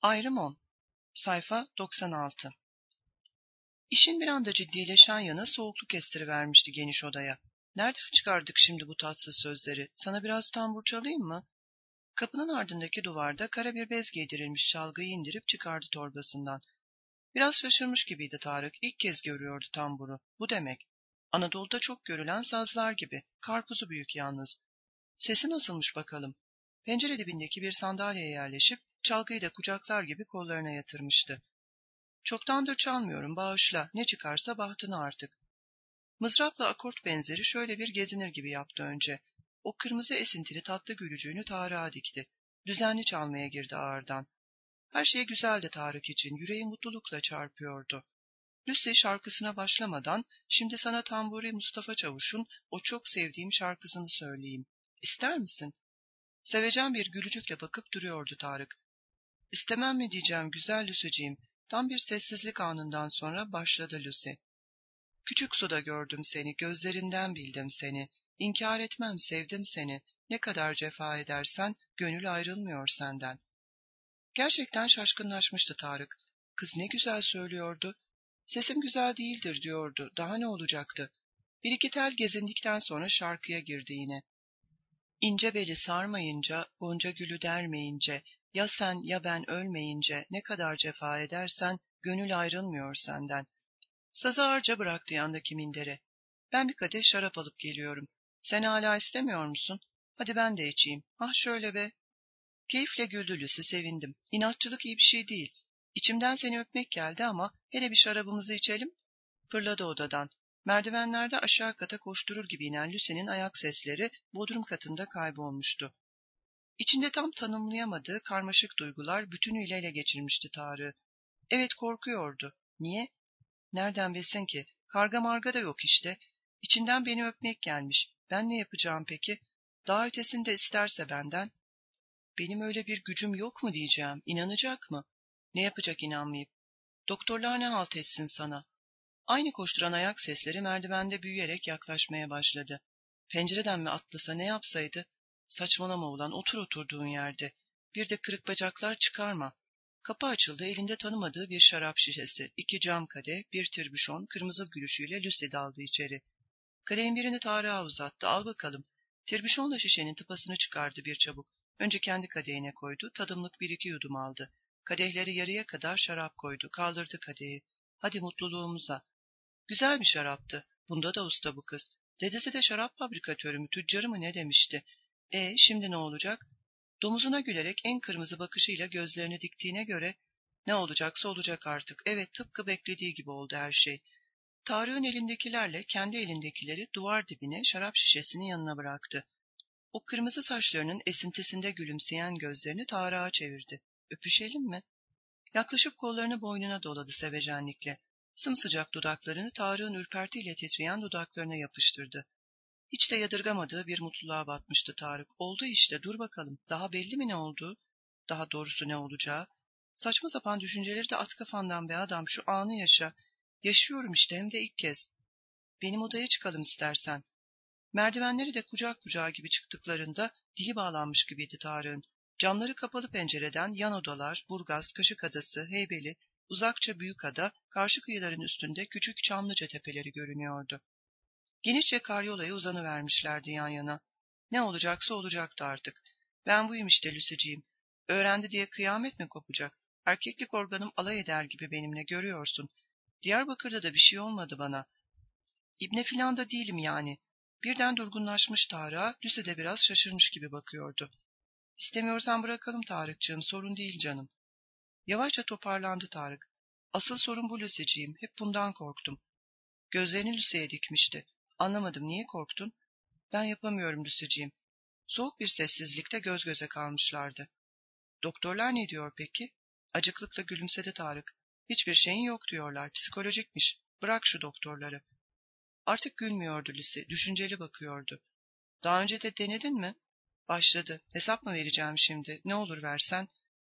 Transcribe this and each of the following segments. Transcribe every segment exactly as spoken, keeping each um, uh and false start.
Ayrım on. Sayfa doksan altı. İşin bir anda ciddileşen yana soğukluk estirivermişti geniş odaya. Nereden çıkardık şimdi bu tatsız sözleri? Sana biraz tambur çalayım mı? Kapının ardındaki duvarda kara bir bez giydirilmiş çalgıyı indirip çıkardı torbasından. Biraz şaşırmış gibiydi Tarık. İlk kez görüyordu tamburu. Bu demek. Anadolu'da çok görülen sazlar gibi. Karpuzu büyük yalnız. Sesi nasılmış bakalım? Pencere dibindeki bir sandalyeye yerleşip çalgıyı da kucaklar gibi kollarına yatırmıştı. Çoktandır çalmıyorum, bağışla, ne çıkarsa bahtına artık. Mızrapla akort benzeri şöyle bir gezinir gibi yaptı önce. O kırmızı esintili tatlı gülücüğünü Tarık'a dikti. Düzenli çalmaya girdi ağırdan. Her şey güzeldi Tarık için, yüreği mutlulukla çarpıyordu. Lucy şarkısına başlamadan, şimdi sana Tamburi Mustafa Çavuş'un o çok sevdiğim şarkısını söyleyeyim. İster misin? Sevecen bir gülücükle bakıp duruyordu Tarık. İstemem mi diyeceğim güzel Lucy'ciğim. Tam bir sessizlik anından sonra başladı Lucy. Küçük suda gördüm seni, gözlerinden bildim seni. İnkar etmem, sevdim seni. Ne kadar cefa edersen, gönül ayrılmıyor senden. Gerçekten şaşkınlaşmıştı Tarık. Kız ne güzel söylüyordu. Sesim güzel değildir diyordu. Daha ne olacaktı? Bir iki tel gezindikten sonra şarkıya girdi yine. İnce beli sarmayınca, gonca gülü dermeyince, ya sen ya ben ölmeyince, ne kadar cefa edersen, gönül ayrılmıyor senden. Sazı ağırca bıraktı yandaki mindere. Ben bir kadeh şarap alıp geliyorum. Sen hala istemiyor musun? Hadi ben de içeyim. Ah şöyle be. Keyifle güldü Lucy, sevindim. İnatçılık iyi bir şey değil. İçimden seni öpmek geldi ama hele bir şarabımızı içelim. Fırladı odadan. Merdivenlerde aşağı kata koşturur gibi inen Lucy'nin ayak sesleri bodrum katında kaybolmuştu. İçinde tam tanımlayamadığı karmaşık duygular bütünüyle ele geçirmişti Tarık'ı. Evet, korkuyordu. Niye? Nereden bilsin ki? Karga marga da yok işte. İçinden beni öpmek gelmiş. Ben ne yapacağım peki? Daha ötesinde isterse benden. Benim öyle bir gücüm yok mu diyeceğim. İnanacak mı? Ne yapacak inanmayıp? Doktorlar ne halt etsin sana? Aynı koşturan ayak sesleri merdivende büyüyerek yaklaşmaya başladı. Pencereden mi atlasa ne yapsaydı? Saçmalama ulan, otur oturduğun yerde. Bir de kırık bacaklar çıkarma. Kapı açıldı, elinde tanımadığı bir şarap şişesi, iki cam kadeh, bir tirbüşon, kırmızı gülüşüyle Lucy daldı içeri. Kadehin birini Tarık'a uzattı, al bakalım. Tirbüşonla şişenin tıpasını çıkardı bir çabuk. Önce kendi kadehine koydu, tadımlık bir iki yudum aldı. Kadehleri yarıya kadar şarap koydu, kaldırdı kadehi. Hadi mutluluğumuza. Güzel bir şaraptı. Bunda da usta bu kız. Dedesi de şarap fabrikatörü mü, tüccarı mı ne demişti. E şimdi ne olacak? Domuzuna gülerek en kırmızı bakışıyla gözlerini diktiğine göre ne olacaksa olacak artık. Evet, tıpkı beklediği gibi oldu her şey. Tarık'ın elindekilerle kendi elindekileri duvar dibine, şarap şişesinin yanına bıraktı. O kırmızı saçlarının esintisinde gülümseyen gözlerini Tarık'a çevirdi. Öpüşelim mi? Yaklaşıp kollarını boynuna doladı sevecenlikle. Sımsıcak dudaklarını Tarık'ın ürpertiyle titreyen dudaklarına yapıştırdı. Hiç de yadırgamadığı bir mutluluğa batmıştı Tarık. Oldu işte, dur bakalım. Daha belli mi ne olduğu? Daha doğrusu ne olacağı? Saçma sapan düşünceleri de at kafandan be adam, şu anı yaşa. Yaşıyorum işte, hem de ilk kez. Benim odaya çıkalım istersen. Merdivenleri de kucak kucağa gibi çıktıklarında dili bağlanmış gibiydi Tarık'ın. Camları kapalı pencereden yan odalar, Burgaz, Kaşık Adası, Heybeli, uzakça Büyükada, karşı kıyıların üstünde küçük Çamlıca tepeleri görünüyordu. Genişçe karyolaya uzanıvermişlerdi yan yana. Ne olacaksa olacaktı artık. Ben buyum işte Lucy'ciğim. Öğrendi diye kıyamet mi kopacak? Erkeklik organım alay eder gibi benimle, görüyorsun. Diyarbakır'da da bir şey olmadı bana. İbne filan da değilim yani. Birden durgunlaşmış Tarık'a, Lucy de biraz şaşırmış gibi bakıyordu. İstemiyorsan bırakalım Tarık'cığım, sorun değil canım. Yavaşça toparlandı Tarık. Asıl sorun bu Lucy'ciğim, hep bundan korktum. Gözlerini Lucy'ye dikmişti. Anlamadım, niye korktun? Ben yapamıyorum Lucy'ciğim. Soğuk bir sessizlikte göz göze kalmışlardı. Doktorlar ne diyor peki? Acıklıkla gülümsedi Tarık. Hiçbir şeyin yok diyorlar, psikolojikmiş. Bırak şu doktorları. Artık gülmüyordu Lucy, düşünceli bakıyordu. Daha önce de denedin mi? Başladı. Hesap mı vereceğim şimdi? Ne olur versen.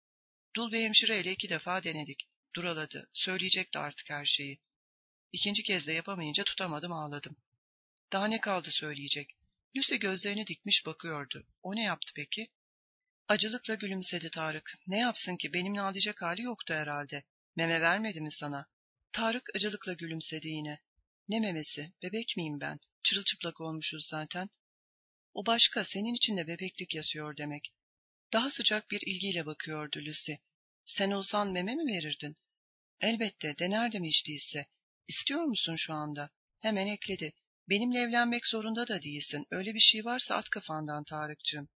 Dul bir hemşireyle iki defa denedik. Duraladı. Söyleyecekti artık her şeyi. İkinci kez de yapamayınca tutamadım, ağladım. Daha ne kaldı söyleyecek? Lucy gözlerini dikmiş bakıyordu. O ne yaptı peki? Acılıkla gülümsedi Tarık. Ne yapsın ki, benimle ağlayacak hali yoktu herhalde. Meme vermedi mi sana? Tarık acılıkla gülümsedi yine. Ne memesi, bebek miyim ben? Çırılçıplak olmuşuz zaten. O başka, senin içinde bebeklik yatıyor demek. Daha sıcak bir ilgiyle bakıyordu Lucy. Sen olsan meme mi verirdin? Elbette, denerdim hiç değilse. İstiyor musun şu anda? Hemen ekledi. Benimle evlenmek zorunda da değilsin. Öyle bir şey varsa at kafandan Tarık'cığım.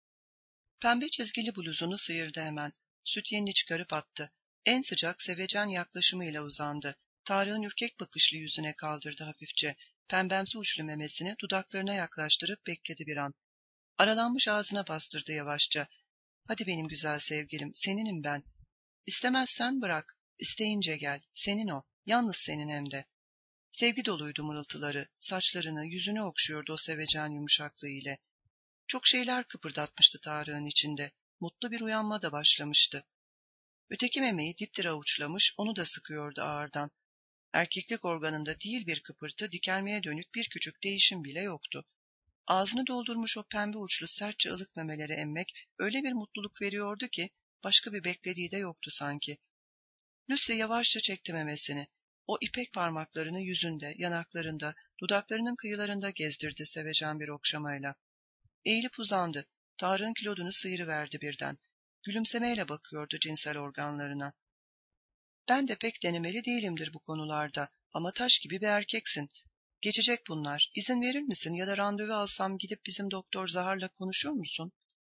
Pembe çizgili bluzunu sıyırdı hemen. Süt yenini çıkarıp attı. En sıcak, sevecen yaklaşımıyla uzandı. Tarık'ın ürkek bakışlı yüzüne kaldırdı hafifçe. Pembemsi uçlu memesini dudaklarına yaklaştırıp bekledi bir an. Aralanmış ağzına bastırdı yavaşça. Hadi benim güzel sevgilim, seninim ben. İstemezsen bırak, isteyince gel, senin o, yalnız senin hem de. Sevgi doluydu mırıltıları, saçlarını, yüzünü okşuyordu o sevecen yumuşaklığı ile. Çok şeyler kıpırdatmıştı Tarık'ın içinde, mutlu bir uyanma da başlamıştı. Öteki memeyi dipdir avuçlamış, onu da sıkıyordu ağırdan. Erkeklik organında değil bir kıpırtı, dikelmeye dönük bir küçük değişim bile yoktu. Ağzını doldurmuş o pembe uçlu sertçe ılık memeleri emmek öyle bir mutluluk veriyordu ki, başka bir beklediği de yoktu sanki. Lucy yavaşça çekti memesini. O ipek parmaklarını yüzünde, yanaklarında, dudaklarının kıyılarında gezdirdi sevecen bir okşamayla. Eğilip uzandı. Tarık'ın kilodunu sıyırıverdi birden. Gülümsemeyle bakıyordu cinsel organlarına. Ben de pek denemeli değilimdir bu konularda ama taş gibi bir erkeksin. Geçecek bunlar. İzin verir misin ya da randevu alsam gidip bizim doktor Zahar'la konuşur musun?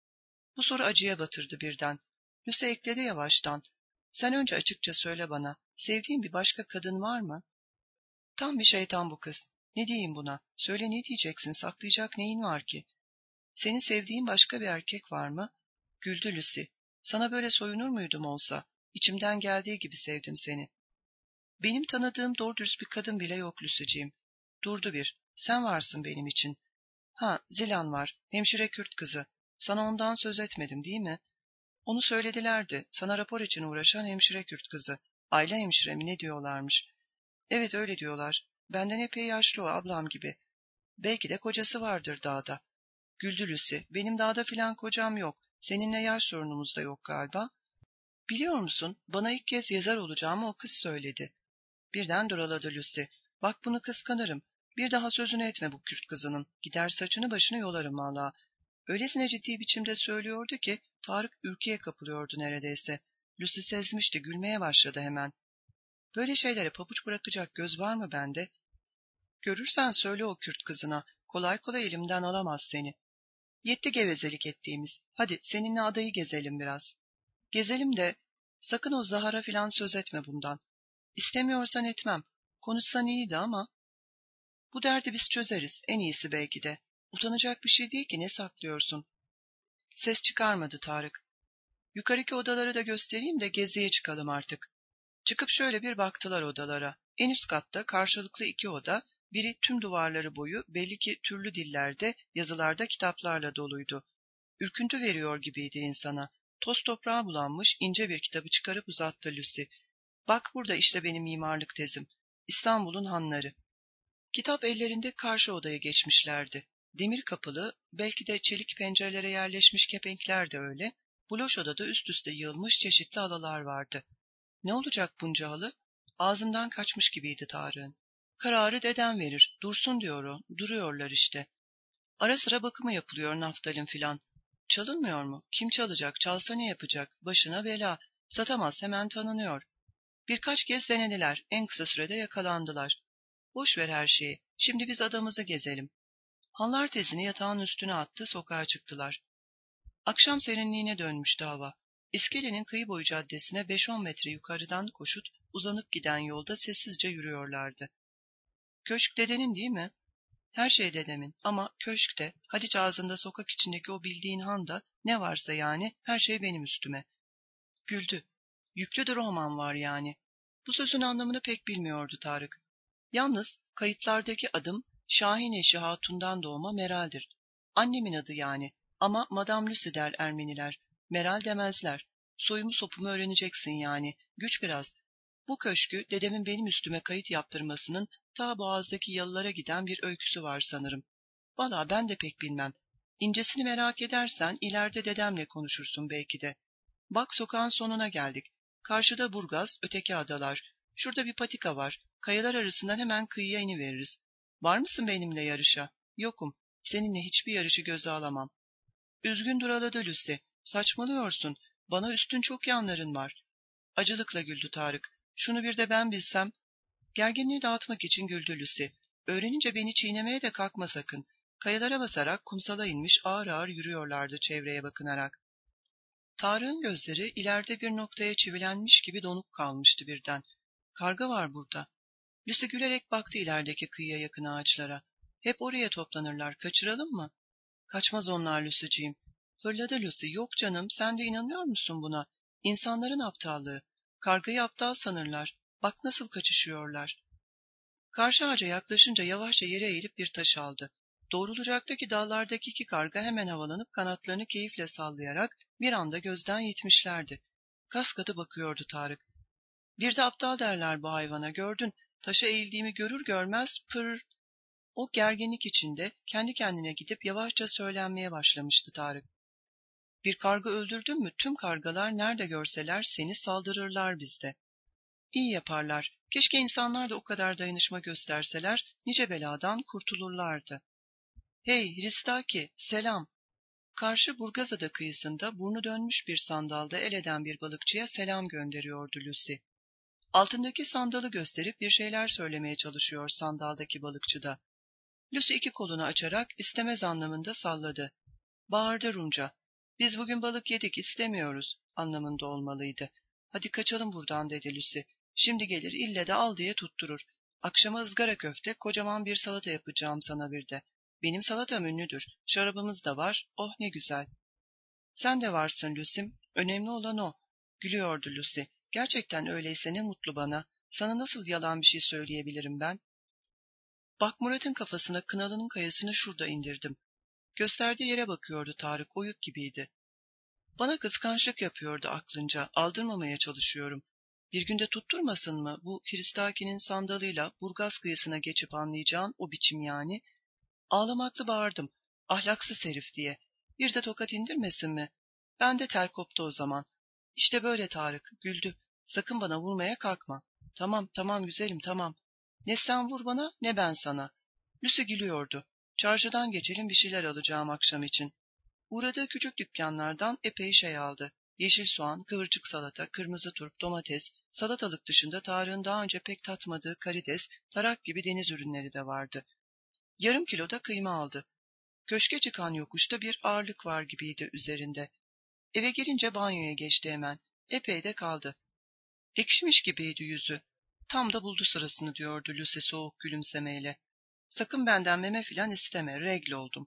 Bu soru acıya batırdı birden. Lucy ekledi yavaştan. Sen önce açıkça söyle bana. Sevdiğin bir başka kadın var mı? Tam bir şeytan bu kız. Ne diyeyim buna? Söyle, ne diyeceksin? Saklayacak neyin var ki? Senin sevdiğin başka bir erkek var mı? Güldü Lucy. Sana böyle soyunur muydum olsa? İçimden geldiği gibi sevdim seni. Benim tanıdığım doğru dürüst bir kadın bile yok Lucy'ciğim. Durdu bir. Sen varsın benim için. Ha, Zilan var. Hemşire Kürt kızı. Sana ondan söz etmedim değil mi? Onu söyledilerdi. Sana rapor için uğraşan hemşire Kürt kızı. Ayla hemşire mi ne diyorlarmış? Evet, öyle diyorlar. Benden epey yaşlı o, ablam gibi. Belki de kocası vardır dağda. Güldü Lucy. Benim dağda filan kocam yok. Seninle yaş sorunumuz da yok galiba. Biliyor musun, bana ilk kez yazar olacağımı o kız söyledi. Birden duraladı Lucy. Bak, bunu kıskanırım. Bir daha sözünü etme bu Kürt kızının. Gider saçını başını yolarım valla. Öylesine ciddi biçimde söylüyordu ki Tarık ürküye kapılıyordu neredeyse. Lucy sezmişti, gülmeye başladı hemen. Böyle şeylere pabuç bırakacak göz var mı bende? Görürsen söyle o Kürt kızına. Kolay kolay elimden alamaz seni. Yetti gevezelik ettiğimiz. Hadi seninle adayı gezelim biraz. Gezelim de sakın o Zahar'a filan söz etme bundan. İstemiyorsan etmem. Konuşsan iyiydi ama. Bu derdi biz çözeriz, en iyisi belki de. Utanacak bir şey değil ki, ne saklıyorsun? Ses çıkarmadı Tarık. Yukarıki odaları da göstereyim de geziye çıkalım artık. Çıkıp şöyle bir baktılar odalara. En üst katta karşılıklı iki oda, biri tüm duvarları boyu belli ki türlü dillerde, yazılarda kitaplarla doluydu. Ürküntü veriyor gibiydi insana. Toz toprağa bulanmış ince bir kitabı çıkarıp uzattı Lucy. Bak, burada işte benim mimarlık tezim. İstanbul'un hanları. Kitap ellerinde karşı odaya geçmişlerdi. Demir kapılı, belki de çelik pencerelere yerleşmiş kepenkler de öyle. Bu loş odada üst üste yığılmış çeşitli halılar vardı. Ne olacak bunca halı? Ağzından kaçmış gibiydi Tarık'ın. Kararı deden verir. Dursun diyor o. Duruyorlar işte. Ara sıra bakımı yapılıyor, naftalin filan. Çalınmıyor mu? Kim çalacak? Çalsa ne yapacak? Başına bela. Satamaz, hemen tanınıyor. Birkaç kez denediler. En kısa sürede yakalandılar. Boş ver her şeyi. Şimdi biz adamızı gezelim. Hallar tezini yatağın üstüne attı, sokağa çıktılar. Akşam serinliğine dönmüştü hava. İskelenin kıyı boyu caddesine beş on metre yukarıdan koşup uzanıp giden yolda sessizce yürüyorlardı. Köşk dedenin değil mi? Her şey dedemin ama köşkte, Haliç ağzında sokak içindeki o bildiğin handa ne varsa yani her şey benim üstüme. Güldü. Yüklü de roman var yani. Bu sözün anlamını pek bilmiyordu Tarık. Yalnız kayıtlardaki adım Şahin eşi Hatun'dan doğma Meral'dir. Annemin adı yani, ama Madame Lucy der Ermeniler. Meral demezler. Soyumu sopumu öğreneceksin yani. Güç biraz. Bu köşkü dedemin benim üstüme kayıt yaptırmasının ta Boğaz'daki yalılara giden bir öyküsü var sanırım. Valla ben de pek bilmem. İncesini merak edersen ileride dedemle konuşursun belki de. Bak sokağın sonuna geldik. Karşıda Burgaz, öteki adalar. Şurada bir patika var. Kayalar arasından hemen kıyıya iniveririz. Var mısın benimle yarışa? Yokum. Seninle hiçbir yarışı göze alamam. Üzgün duraladı Lucy. Saçmalıyorsun. Bana üstün çok yanların var. Acılıkla güldü Tarık. Şunu bir de ben bilsem. Gerginliği dağıtmak için güldü Lucy. Öğrenince beni çiğnemeye de kalkma sakın. Kayalara basarak kumsala inmiş ağır ağır yürüyorlardı çevreye bakınarak. Tarık'ın gözleri ileride bir noktaya çivilenmiş gibi donuk kalmıştı birden. Karga var burada. Lucy gülerek baktı ilerideki kıyıya yakın ağaçlara. Hep oraya toplanırlar. Kaçıralım mı? Kaçmaz onlar Lucy'ciğim. Fırladı Lucy. Yok canım, sen de inanıyor musun buna? İnsanların aptallığı. Kargayı aptal sanırlar. Bak nasıl kaçışıyorlar. Karşı ağaca yaklaşınca yavaşça yere eğilip bir taş aldı. Doğrulacaktaki dallardaki iki karga hemen havalanıp kanatlarını keyifle sallayarak bir anda gözden yitmişlerdi. Kaskatı bakıyordu Tarık. Bir de aptal derler bu hayvana, gördün. Taşa eğildiğimi görür görmez pır. O gerginlik içinde kendi kendine gidip yavaşça söylenmeye başlamıştı Tarık. Bir karga öldürdün mü tüm kargalar nerede görseler seni saldırırlar bizde. İyi yaparlar. Keşke insanlar da o kadar dayanışma gösterseler nice beladan kurtulurlardı. Hey Ristaki, selam. Karşı Burgazada kıyısında burnu dönmüş bir sandalda el eden bir balıkçıya selam gönderiyordu Lucy. Altındaki sandalı gösterip bir şeyler söylemeye çalışıyor sandaldaki balıkçı da. Lucy iki kolunu açarak istemez anlamında salladı. Bağırdı Rumca. Biz bugün balık yedik, istemiyoruz anlamında olmalıydı. Hadi kaçalım buradan dedi Lucy. Şimdi gelir ille de al diye tutturur. Akşama ızgara köfte, kocaman bir salata yapacağım sana bir de. Benim salatam ünlüdür. Şarabımız da var. Oh ne güzel. Sen de varsın Lucy'm. Önemli olan o. Gülüyordu Lucy. Gerçekten öyleyse ne mutlu bana. Sana nasıl yalan bir şey söyleyebilirim ben? Bak Murat'ın kafasına Kınalı'nın kayasını şurada indirdim. Gösterdiği yere bakıyordu Tarık, oyuk gibiydi. Bana kıskançlık yapıyordu aklınca, aldırmamaya çalışıyorum. Bir günde tutturmasın mı bu Hristaki'nin sandalıyla Burgaz kıyısına geçip anlayacağın o biçim yani? Ağlamaklı bağırdım, ahlaksız herif diye. Bir de tokat indirmesin mi? Ben de tel koptu o zaman. İşte böyle Tarık, güldü. Sakın bana vurmaya kalkma. Tamam, tamam güzelim, tamam. Ne sen vur bana, ne ben sana. Lucy gülüyordu. Çarşıdan geçelim bir şeyler alacağım akşam için. Uğradığı küçük dükkanlardan epey şey aldı. Yeşil soğan, kıvırcık salata, kırmızı turp, domates, salatalık dışında Tarık'ın daha önce pek tatmadığı karides, tarak gibi deniz ürünleri de vardı. Yarım kilo da kıyma aldı. Köşke çıkan yokuşta bir ağırlık var gibiydi üzerinde. Eve gelince banyoya geçti hemen. Epey de kaldı. Ekşimiş gibiydi yüzü. Tam da buldu sırasını diyordu Lucy soğuk gülümsemeyle. Sakın benden meme filan isteme, regl oldum.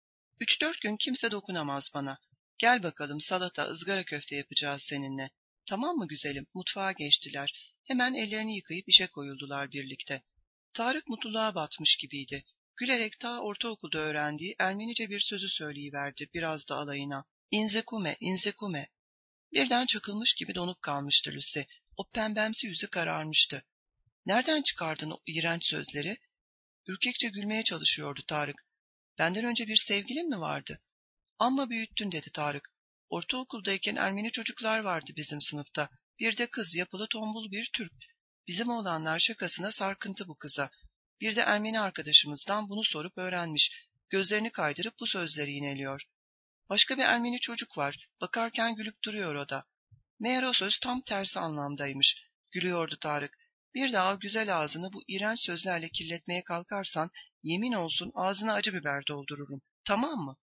Üç dört gün kimse dokunamaz bana. Gel bakalım salata, ızgara köfte yapacağız seninle. Tamam mı güzelim? Mutfağa geçtiler. Hemen ellerini yıkayıp işe koyuldular birlikte. Tarık mutluluğa batmış gibiydi. Gülerek ta ortaokulda öğrendiği Ermenice bir sözü söyleyiverdi biraz da alayına. İnzekume, inzekume. Birden çakılmış gibi donup kalmıştı Lucy. O pembemsi yüzü kararmıştı. Nereden çıkardın o iğrenç sözleri? Ürkekçe gülmeye çalışıyordu Tarık. Benden önce bir sevgilin mi vardı? Amma büyüttün dedi Tarık. Ortaokuldayken Ermeni çocuklar vardı bizim sınıfta. Bir de kız, yapılı tombul bir Türk. Bizim oğlanlar şakasına sarkıntı bu kıza. Bir de Ermeni arkadaşımızdan bunu sorup öğrenmiş. Gözlerini kaydırıp bu sözleri yineliyor. Başka bir Ermeni çocuk var. Bakarken gülüp duruyor o da. Meğer o söz tam tersi anlamdaymış. Gülüyordu Tarık. Bir daha güzel ağzını bu iğrenç sözlerle kirletmeye kalkarsan yemin olsun ağzına acı biber doldururum. Tamam mı?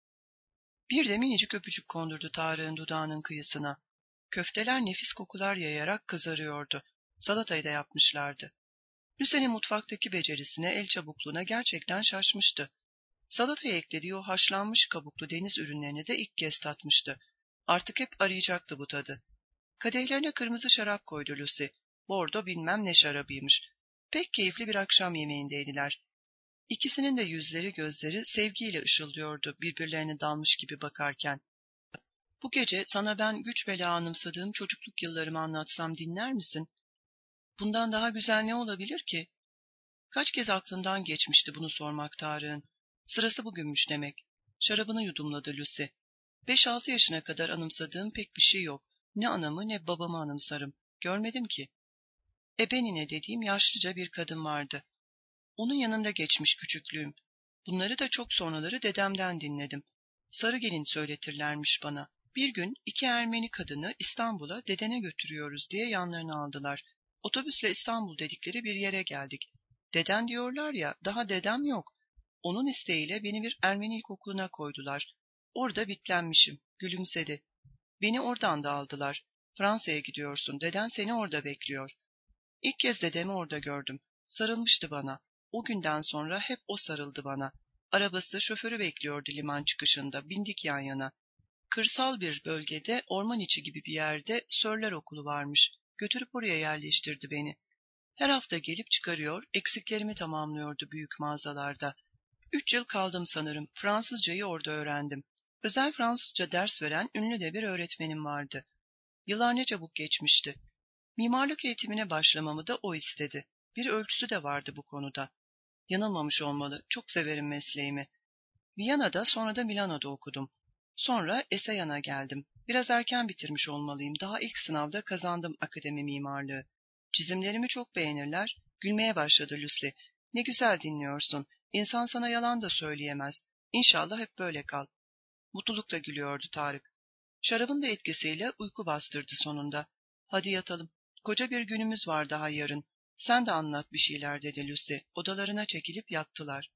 Bir de minicik öpücük kondurdu Tarık'ın dudağının kıyısına. Köfteler nefis kokular yayarak kızarıyordu. Salatayı da yapmışlardı. Lucy'nin mutfaktaki becerisine, el çabukluğuna gerçekten şaşmıştı. Salataya eklediği o haşlanmış kabuklu deniz ürünlerini de ilk kez tatmıştı. Artık hep arayacaktı bu tadı. Kadehlerine kırmızı şarap koydu Lucy. Bordo bilmem ne şarabıymış. Pek keyifli bir akşam yemeğindeydiler. İkisinin de yüzleri gözleri sevgiyle ışıldıyordu birbirlerine dalmış gibi bakarken. Bu gece sana ben güç bela anımsadığım çocukluk yıllarımı anlatsam dinler misin? Bundan daha güzel ne olabilir ki? Kaç kez aklından geçmişti bunu sormak Tarık'ın. Sırası bugünmüş demek. Şarabını yudumladı Lucy. Beş altı yaşına kadar anımsadığım pek bir şey yok. Ne anamı ne babamı anımsarım. Görmedim ki. Ebenine dediğim yaşlıca bir kadın vardı. Onun yanında geçmiş küçüklüğüm. Bunları da çok sonraları dedemden dinledim. Sarıgelin söyletirlermiş bana. Bir gün iki Ermeni kadını İstanbul'a dedene götürüyoruz diye yanlarına aldılar. Otobüsle İstanbul dedikleri bir yere geldik. Deden diyorlar ya, daha dedem yok. Onun isteğiyle beni bir Ermeni ilkokuluna koydular. Orada bitlenmişim. Gülümsedi. Beni oradan da aldılar. Fransa'ya gidiyorsun. Deden seni orada bekliyor. İlk kez dedemi orada gördüm. Sarılmıştı bana. O günden sonra hep o sarıldı bana. Arabası, şoförü bekliyordu liman çıkışında. Bindik yan yana. Kırsal bir bölgede, orman içi gibi bir yerde Sörler Okulu varmış. Götürüp oraya yerleştirdi beni. Her hafta gelip çıkarıyor, eksiklerimi tamamlıyordu büyük mağazalarda. Üç yıl kaldım sanırım. Fransızcayı orada öğrendim. Özel Fransızca ders veren ünlü de bir öğretmenim vardı. Yıllar ne çabuk geçmişti. Mimarlık eğitimine başlamamı da o istedi. Bir ölçüsü de vardı bu konuda. Yanılmamış olmalı. Çok severim mesleğimi. Viyana'da, sonra da Milano'da okudum. Sonra Esayan'a geldim. Biraz erken bitirmiş olmalıyım. Daha ilk sınavda kazandım akademi mimarlığı. Çizimlerimi çok beğenirler. Gülmeye başladı Lucy. Ne güzel dinliyorsun. İnsan sana yalan da söyleyemez. İnşallah hep böyle kal. Mutlulukla gülüyordu Tarık. Şarabın da etkisiyle uyku bastırdı sonunda. Hadi yatalım. Koca bir günümüz var daha yarın. Sen de anlat bir şeyler dedi Lucy. Odalarına çekilip yattılar.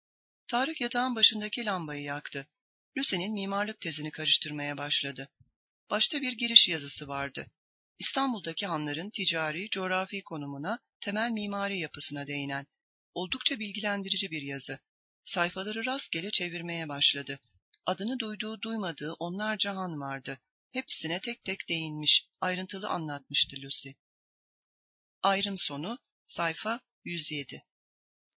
Tarık yatağın başındaki lambayı yaktı. Lucy'nin mimarlık tezini karıştırmaya başladı. Başta bir giriş yazısı vardı. İstanbul'daki hanların ticari, coğrafi konumuna, temel mimari yapısına değinen, oldukça bilgilendirici bir yazı. Sayfaları rastgele çevirmeye başladı. Adını duyduğu duymadığı onlarca han vardı. Hepsine tek tek değinmiş, ayrıntılı anlatmıştı Lucy. Ayrım sonu, sayfa yüz yedi.